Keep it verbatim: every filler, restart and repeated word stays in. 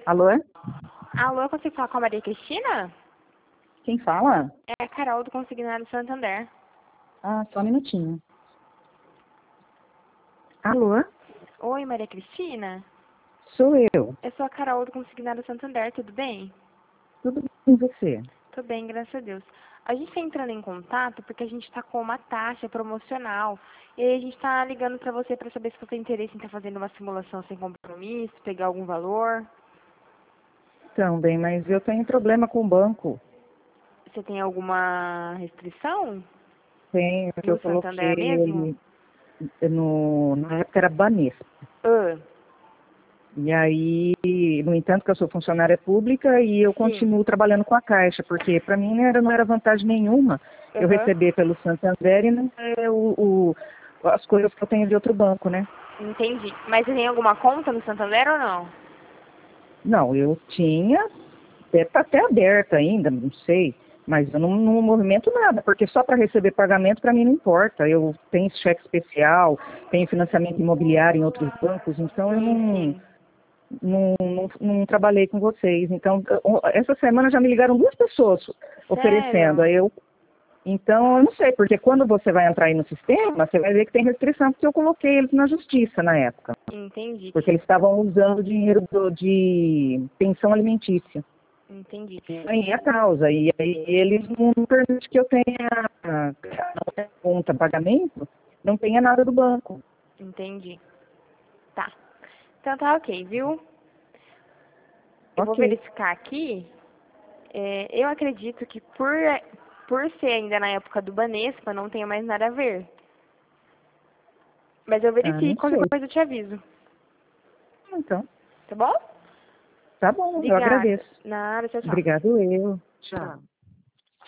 Alô? Alô, eu consigo falar com a Maria Cristina? Quem fala? É a Carol do Consignado Santander. Ah, só um minutinho. Alô? Oi, Maria Cristina? Sou eu. Eu sou a Carol do Consignado Santander, tudo bem? Tudo bem com você? Tô bem, graças a Deus. A gente tá entrando em contato porque a gente tá com uma taxa promocional. E aí a gente tá ligando pra você pra saber se você tem interesse em estar fazendo uma simulação sem compromisso, pegar algum valor. Então, bem, mas eu tenho problema com o banco. Você tem alguma restrição? Tenho, que eu No Santander coloquei mesmo? ele no... Na época era Banespa. Ah, E aí, no entanto, que eu sou funcionária pública e eu sim. continuo trabalhando com a Caixa, porque para mim não era, não era vantagem nenhuma eu Aham. receber pelo Santander e não ter o, o, as coisas que eu tenho de outro banco, né? Entendi. Mas você tem alguma conta no Santander ou não? Não, eu tinha, está até aberta ainda, não sei, mas eu não, não movimento nada, porque só para receber pagamento para mim não importa. Eu tenho cheque especial, tenho financiamento imobiliário em outros bancos, então eu Sim, não, sim. não, não, não trabalhei com vocês. Então, eu- essa semana já me ligaram duas pessoas oferecendo. Sério? Aí eu, então, eu não sei, porque quando você vai entrar aí no sistema, você vai ver que tem restrição, porque eu coloquei eles na justiça na época, Entendi. porque eles estavam usando dinheiro do- de pensão alimentícia. Entendi. Aí a causa, e aí eles não permitem que eu tenha ah, não tenha conta, pagamento, não tenha nada do banco. Entendi. Tá. Então tá ok, viu? Eu vou Ok. verificar aqui. É, eu acredito que por, por ser ainda na época do Banespa, não tenha mais nada a ver. Mas eu Ah, não verifico, qualquer sei. coisa eu te aviso. Então, Tá bom? tá bom, eu Obrigada. agradeço. Nada, tchau, tchau. Obrigado eu. Tchau.